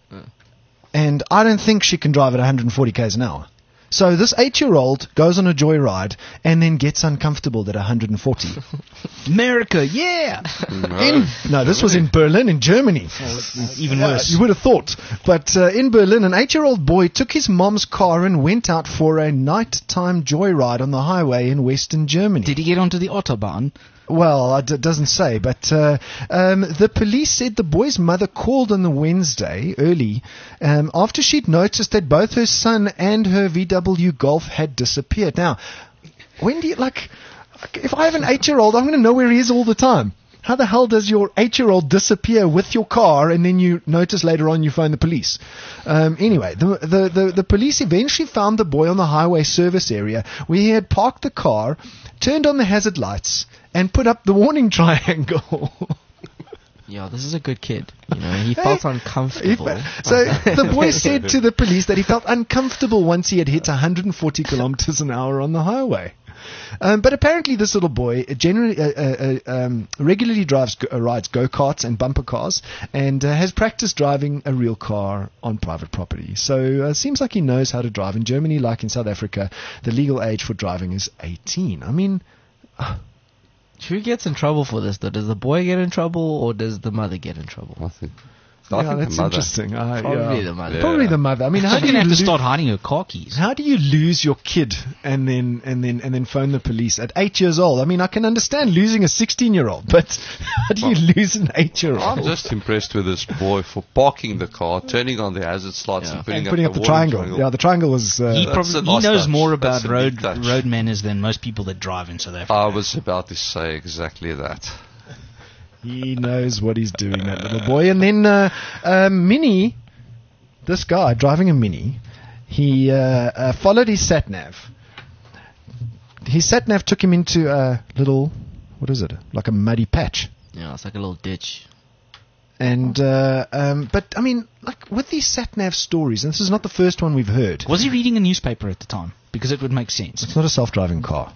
And I don't think she can drive at 140 k's an hour. So this 8-year-old goes on a joyride and then gets uncomfortable at 140. America, yeah! No, this was in Berlin, in Germany. Even worse. You would have thought. But in Berlin, an 8-year-old boy took his mom's car and went out for a nighttime joyride on the highway in western Germany. Did he get onto the Autobahn? Well, it doesn't say, but the police said the boy's mother called on the Wednesday early after she'd noticed that both her son and her VW Golf had disappeared. Now, when do you, if I have an 8-year-old, I'm going to know where he is all the time. How the hell does your 8-year-old disappear with your car and then you notice later on you phone the police? Anyway, the police eventually found the boy on the highway service area where he had parked the car, turned on the hazard lights, and put up the warning triangle. Yeah, this is a good kid. He felt uncomfortable. So the boy said to the police that he felt uncomfortable once he had hit 140 kilometers an hour on the highway. But apparently this little boy generally regularly rides go-karts and bumper cars and has practiced driving a real car on private property. So it seems like he knows how to drive. In Germany, like in South Africa, the legal age for driving is 18. I mean... Who gets in trouble for this, though? Does the boy get in trouble, or does the mother get in trouble? I think that's interesting. Probably the mother. Probably the mother. I mean, how do you have to start hiding her car keys? How do you lose your kid and then phone the police at 8 years old? I mean, I can understand losing a 16-year-old, but how do you lose an 8-year-old? I'm just impressed with this boy for parking the car, turning on the hazard lights, and putting up the triangle. Yeah, the triangle was. He knows more about road manners than most people that drive in South Africa. I was about to say exactly that. He knows what he's doing, that little boy. And then Mini, this guy driving a Mini, he followed his sat-nav. His sat-nav took him into a little, what is it, like a muddy patch. Yeah, it's like a little ditch. And but I mean, like with these sat-nav stories, and this is not the first one we've heard. Was he reading a newspaper at the time? Because it would make sense. It's not a self-driving car.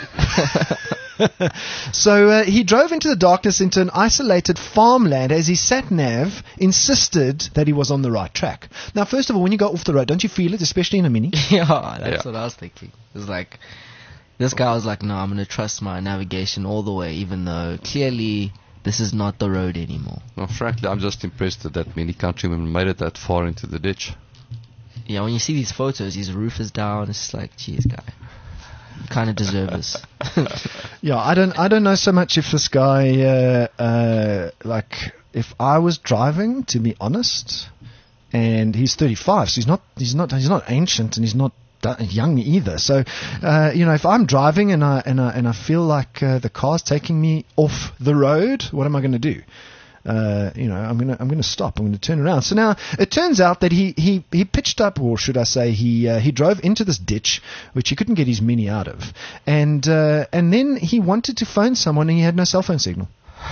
So he drove into the darkness into an isolated farmland as his sat-nav insisted that he was on the right track. Now, first of all, when you go off the road, don't you feel it, especially in a Mini? Yeah, that's what I was thinking. It's like, this guy was like, no, I'm going to trust my navigation all the way, even though clearly this is not the road anymore. Well, frankly, I'm just impressed that many countrymen made it that far into the ditch. Yeah, when you see these photos, his roof is down. It's just like, geez, guy, you kind of deserve this. Yeah, I don't know so much if this guy, if I was driving, to be honest, and he's 35, so he's not ancient and he's not young either. So, if I'm driving and I feel like the car's taking me off the road, what am I going to do? I'm going to stop. I'm going to turn around. So now it turns out that he pitched up, or should I say, he drove into this ditch, which he couldn't get his Mini out of, and then he wanted to phone someone, and he had no cell phone signal.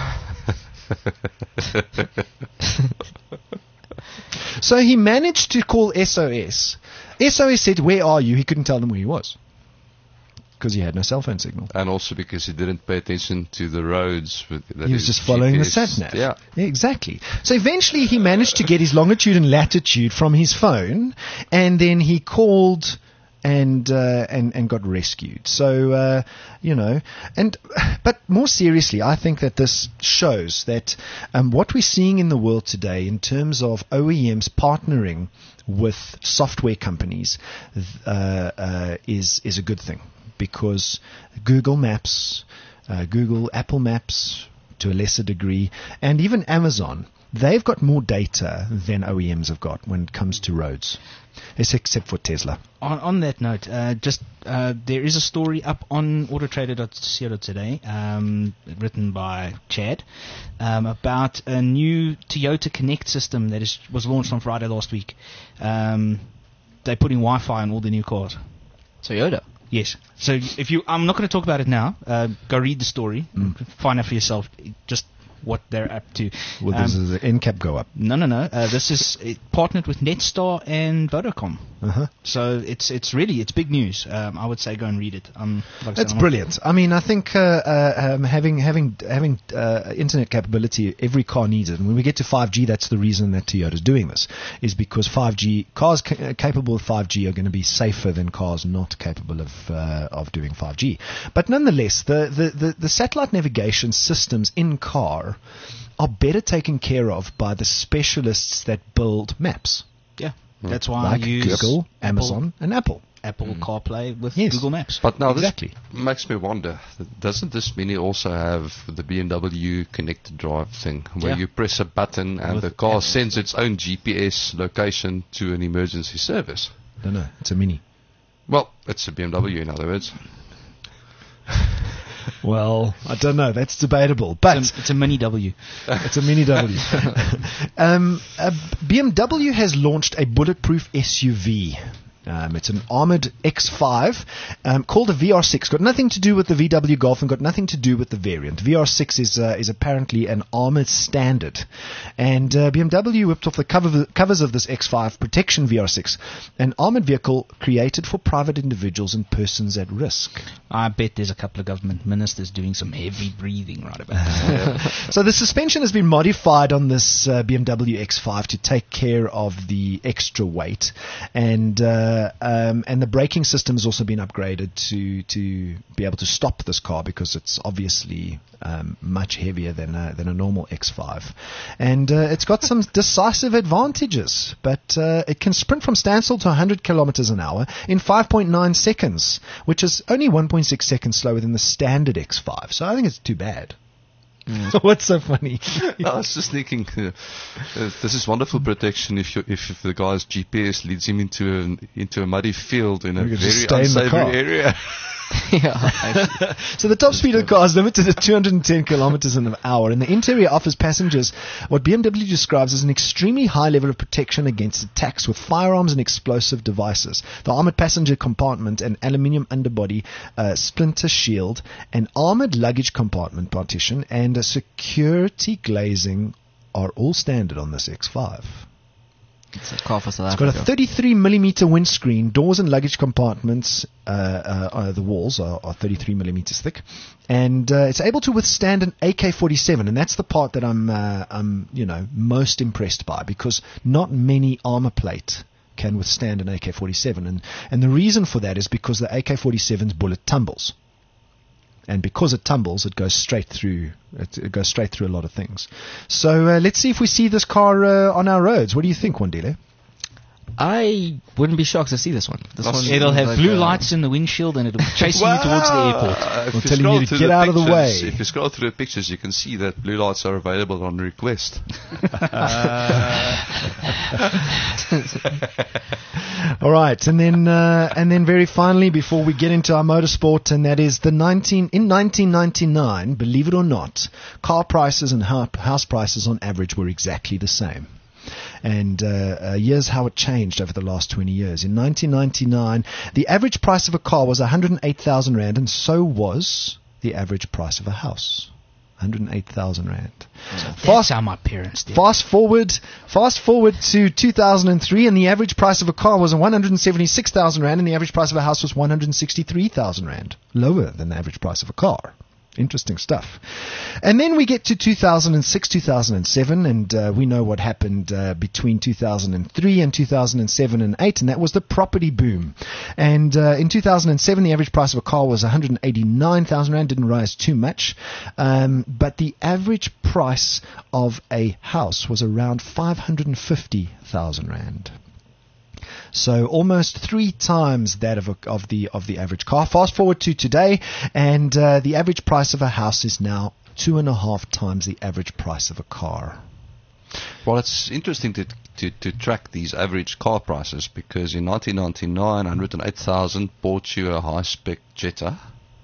So he managed to call SOS. SOS said, "Where are you?" He couldn't tell them where he was, because he had no cell phone signal. And also because he didn't pay attention to the roads. He was just following GPS. the sat-nav. Yeah, exactly. So eventually he managed to get his longitude and latitude from his phone, and then he called and got rescued. So, but more seriously, I think that this shows that what we're seeing in the world today in terms of OEMs partnering with software companies is a good thing. Because Google Maps, Apple Maps to a lesser degree, and even Amazon they've got more data than OEMs have got when it comes to roads, except for Tesla. On that note, there is a story up on autotrader.co today, written by Chad, about a new Toyota Connect system that was launched on Friday last week. They're putting Wi-Fi on all the new cars. Toyota. Yes. So I'm not going to talk about it now. Go read the story. Find out for yourself just what they're up to. Well, does the NCAP go up? No. This is partnered with Netstar and Vodacom. So it's big news. I would say go and read it. That's brilliant. I mean, I think having internet capability, every car needs it. And when we get to 5G, that's the reason that Toyota's doing this, is because 5G cars capable of 5G are going to be safer than cars not capable of doing 5G. But nonetheless, the satellite navigation systems in car are better taken care of by the specialists that build maps. Yeah, that's why like I use Google, Amazon, and Apple. Apple CarPlay with Yes. Google Maps. But now Exactly. this makes me wonder, doesn't this Mini also have the BMW connected drive thing, where Yeah. you press a button and With the car Apple. sends its own GPS location to an emergency service? No, it's a Mini. Well, it's a BMW in other words. Well, I don't know. That's debatable. But It's a Mini W. it's a Mini W. BMW has launched a bulletproof SUV. It's an armored X5 called a VR6. Got nothing to do with the VW Golf and got nothing to do with the variant. VR6 is apparently an armored standard. And BMW whipped off the covers of this X5 Protection VR6, an armored vehicle created for private individuals and persons at risk. I bet there's a couple of government ministers doing some heavy breathing right about now. So the suspension has been modified on this BMW X5 to take care of the extra weight, and the braking system has also been upgraded to be able to stop this car, because it's obviously much heavier than a normal X5, and it's got some decisive advantages. But it can sprint from standstill to 100 kilometers an hour in 5.9 seconds, which is only 1.6 seconds slower than the standard X5. So I think it's too bad. What's so funny? I was just thinking, this is wonderful protection if the guy's GPS leads him into a muddy field in a We could just very stay in the car. unsavory area. Yeah. So the top speed of the car is limited at 210 kilometers an hour, and the interior offers passengers what BMW describes as an extremely high level of protection against attacks with firearms and explosive devices. The armored passenger compartment, an aluminium underbody, splinter shield, an armored luggage compartment partition, and a security glazing are all standard on this X5. It's a car for South It's got Africa. a 33 millimeter windscreen, doors and luggage compartments. The walls are 33 millimeters thick, and it's able to withstand an AK-47, and that's the part that I'm most impressed by, because not many armor plate can withstand an AK-47, and the reason for that is because the AK-47's bullet tumbles. And because it tumbles, it goes straight through. It goes straight through a lot of things. So let's see if we see this car on our roads. What do you think, Wandile? I wouldn't be shocked to see this one. It'll have like, blue lights in the windshield, and it'll be chasing you towards the airport. If We're you telling scroll you to through get the out of the pictures- way. If you scroll through the pictures, you can see that blue lights are available on request. All right, and then very finally, before we get into our motorsport, and that is in 1999, believe it or not, car prices and house prices on average were exactly the same. And here's how it changed over the last 20 years. In 1999, the average price of a car was 108,000 Rand, and so was the average price of a house. 108,000 Rand. That's how my parents did. Fast forward to 2003, and the average price of a car was 176,000 Rand, and the average price of a house was 163,000 Rand. Lower than the average price of a car. Interesting stuff. And then we get to 2006, 2007, and we know what happened between 2003 and 2007 and 8, and that was the property boom. And in 2007, the average price of a car was 189,000 Rand, didn't rise too much, but the average price of a house was around 550,000 Rand. So almost 3 times that of the average car. Fast forward to today, and the average price of a house is now 2.5 times the average price of a car. Well, it's interesting to track these average car prices, because in 1999, 108,000 bought you a high-spec Jetta.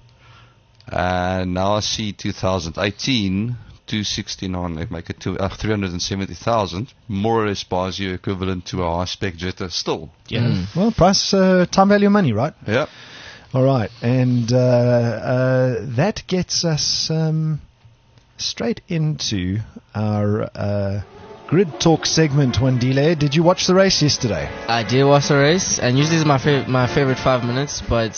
And now I see 2018, 269, they make it to 370,000, more or less buys you equivalent to a high-spec Jetta still. Yeah. Well, price, time value of money, right? Yeah. All right, and that gets us straight into our Grid Talk segment. Wandile, did you watch the race yesterday? I did watch the race, and usually it's my favorite 5 minutes, but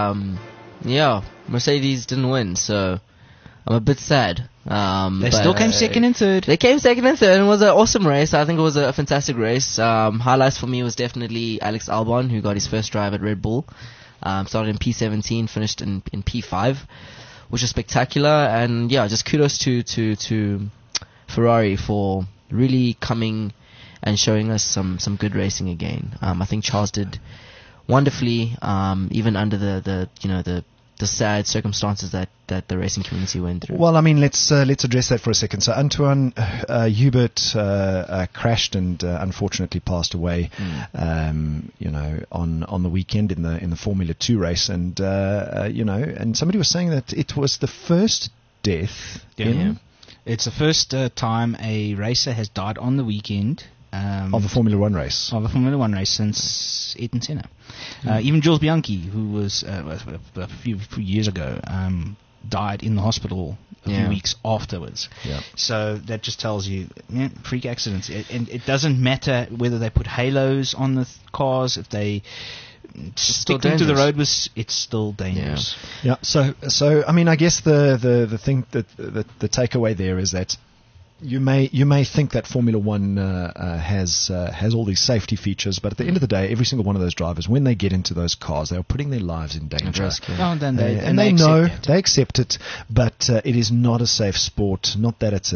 yeah, Mercedes didn't win, so I'm a bit sad. They still came second and third. They came second and third, and it was an awesome race. I think it was a fantastic race. Highlights for me was definitely Alex Albon, who got his first drive at Red Bull. Started in P17, finished in P5, which is spectacular. And yeah, just kudos to Ferrari for really coming and showing us some good racing again. I think Charles did wonderfully, even under the sad circumstances that the racing community went through. Well, I mean, let's address that for a second. So Antoine Hubert crashed and unfortunately passed away, on the weekend in the Formula 2 race, and and somebody was saying that it was the first death in. It's the first time a racer has died on the weekend of a Formula 1 race. Of a Formula 1 race since Ayrton Senna. Even Jules Bianchi, who was a few years ago, died in the hospital a few weeks afterwards. Yeah. So that just tells you, freak accidents. And it doesn't matter whether they put halos on the cars, if they stick them to the road, it's still dangerous. Yeah. So I mean, I guess the thing that the takeaway there is that you may think that Formula One has all these safety features, but at the end of the day, every single one of those drivers, when they get into those cars, they are putting their lives in danger. They accept it, but it is not a safe sport. Not that it's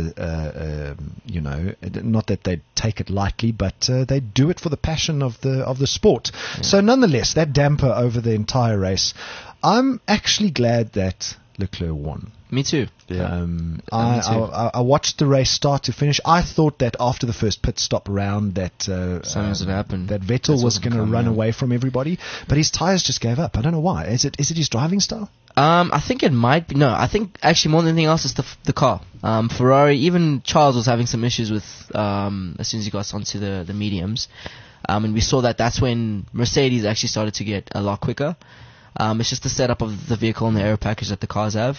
not that they take it lightly, but they do it for the passion of the sport. Yeah. So nonetheless, that damper over the entire race. I'm actually glad that Leclerc won. Me too. Yeah. I watched the race start to finish. I thought that after the first pit stop round that something was going to happen. That Vettel was going to run away from everybody, but his tires just gave up. I don't know why. Is it his driving style? I think it might be. No, I think actually more than anything else, it's the car. Ferrari, even Charles was having some issues with as soon as he got onto the mediums, and we saw that's when Mercedes actually started to get a lot quicker. It's just the setup of the vehicle and the aero package that the cars have.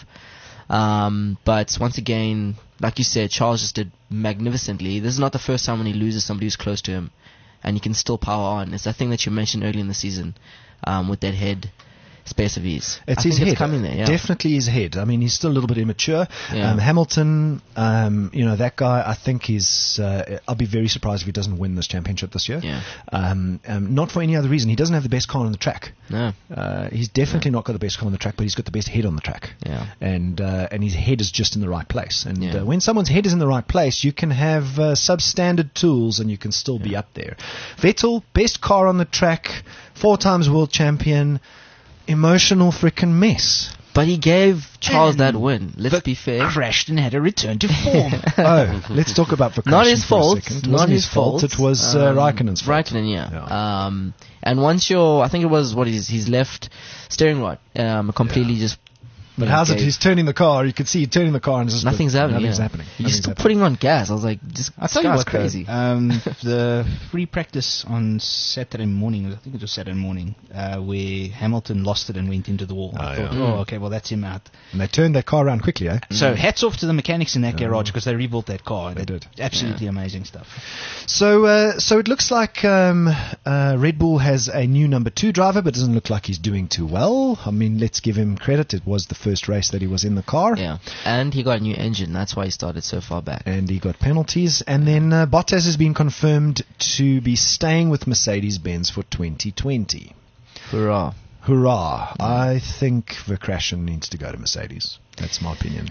But once again, like you said, Charles just did magnificently. This is not the first time when he loses somebody who's close to him, and he can still power on. It's that thing that you mentioned early in the season, with that head space of ease. It's his head. It's coming there, yeah. Definitely his head. I mean, he's still a little bit immature. Yeah. Hamilton, that guy, I think he's, I'll be very surprised if he doesn't win this championship this year. Yeah. Not for any other reason. He doesn't have the best car on the track. No. He's definitely not got the best car on the track, but he's got the best head on the track. Yeah. And his head is just in the right place. And when someone's head is in the right place, you can have substandard tools and you can still be up there. Vettel, best car on the track, 4 times world champion. Emotional freaking mess. But he gave Charles that win. Let's be fair. Crashed and had a return to form. Let's talk about Verkrashen. Not his fault. Not his fault. It was Raikkonen's fault. Raikkonen, yeah. And once I think it was his left steering rod, completely just. But how's it? He's turning the car. You could see he's turning the car, and nothing's happening. Nothing's happening. He's still putting on gas. I was like, I tell you what's crazy. The free practice on Saturday morning. I think it was Saturday morning, where Hamilton lost it and went into the wall. I thought, okay, well that's him out. And they turned that car around quickly, eh? So hats off to the mechanics in that garage because they rebuilt that car. They did. Absolutely amazing stuff. So it looks like Red Bull has a new number 2 driver, but it doesn't look like he's doing too well. I mean, let's give him credit. It was the first race that he was in the car. Yeah, and he got a new engine. That's why he started so far back. And he got penalties. And then Bottas has been confirmed to be staying with Mercedes-Benz for 2020. Hurrah. Hurrah. I think Verkrashen needs to go to Mercedes. That's my opinion.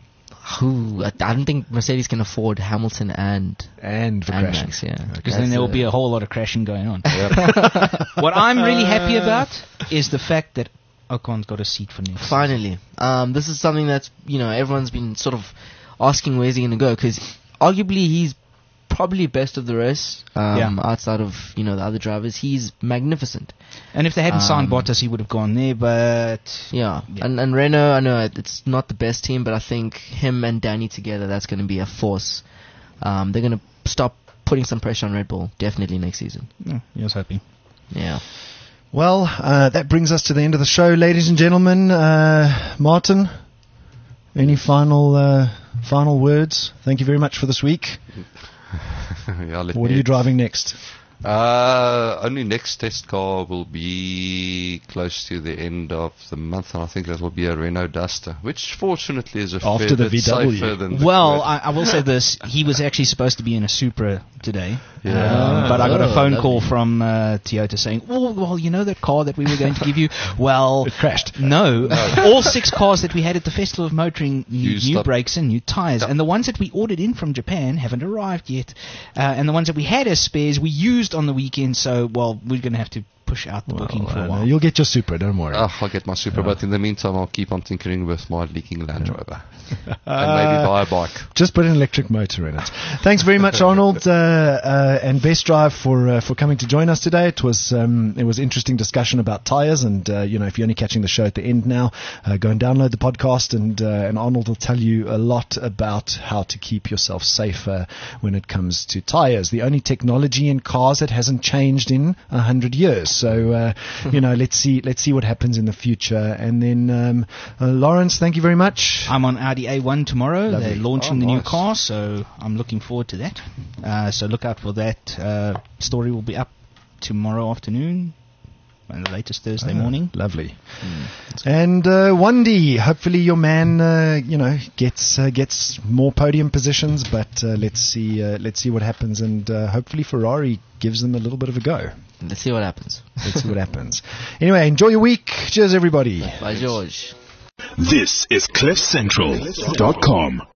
I don't think Mercedes can afford Hamilton and Verkrashen. Max, yeah. Because then there will be a whole lot of crashing going on. What I'm really happy about is the fact that Ocon's got a seat for next. Finally. This is something that's, everyone's been sort of asking where's he going to go, because arguably he's probably best of the rest. Outside of the other drivers, he's magnificent. And if they hadn't signed Bottas, he would have gone there. But and Renault, I know it's not the best team, but I think him and Danny together, that's going to be a force. They're going to stop putting some pressure on Red Bull definitely next season. I was hoping. Yeah. Well, that brings us to the end of the show, ladies and gentlemen. Martin, any final words? Thank you very much for this week. What are you driving next? Only next test car will be close to the end of the month, and I think that will be a Renault Duster, which fortunately is a After fair the bit VW. safer than the Well, Quid. I will say this. He was actually supposed to be in a Supra today. But I got a phone call from Toyota saying, well, you know that car that we were going to give you? Well, It crashed. No. All 6 cars that we had at the Festival of Motoring need Used new up. brakes and new tires. And the ones that we ordered in from Japan haven't arrived yet. And the ones that we had as spares, we used on the weekend. So, well, we're going to have to push out the booking for a while. You'll get your Supra, don't worry. I'll get my Supra, but in the meantime, I'll keep on tinkering with my leaking Land Rover. And maybe buy a bike. Just put an electric motor in it. Thanks very much, Arnold, and Best Drive for coming to join us today. It was interesting discussion about tires, and if you're only catching the show at the end now, go and download the podcast, and Arnold will tell you a lot about how to keep yourself safer when it comes to tires. The only technology in cars that hasn't changed in 100 years. So let's see what happens in the future. And then Lawrence, thank you very much. I'm on Audi A1 tomorrow. Lovely. They're launching the new nice. car, so I'm looking forward to that. So look out for that. Story will be up tomorrow afternoon, and the latest Thursday morning. Lovely. And Wandy, hopefully your man gets more podium positions, but let's see what happens, and hopefully Ferrari gives them a little bit of a go. Let's see what happens. Let's see what happens. Anyway, enjoy your week. Cheers, everybody. Bye, George. This is CliffCentral.com.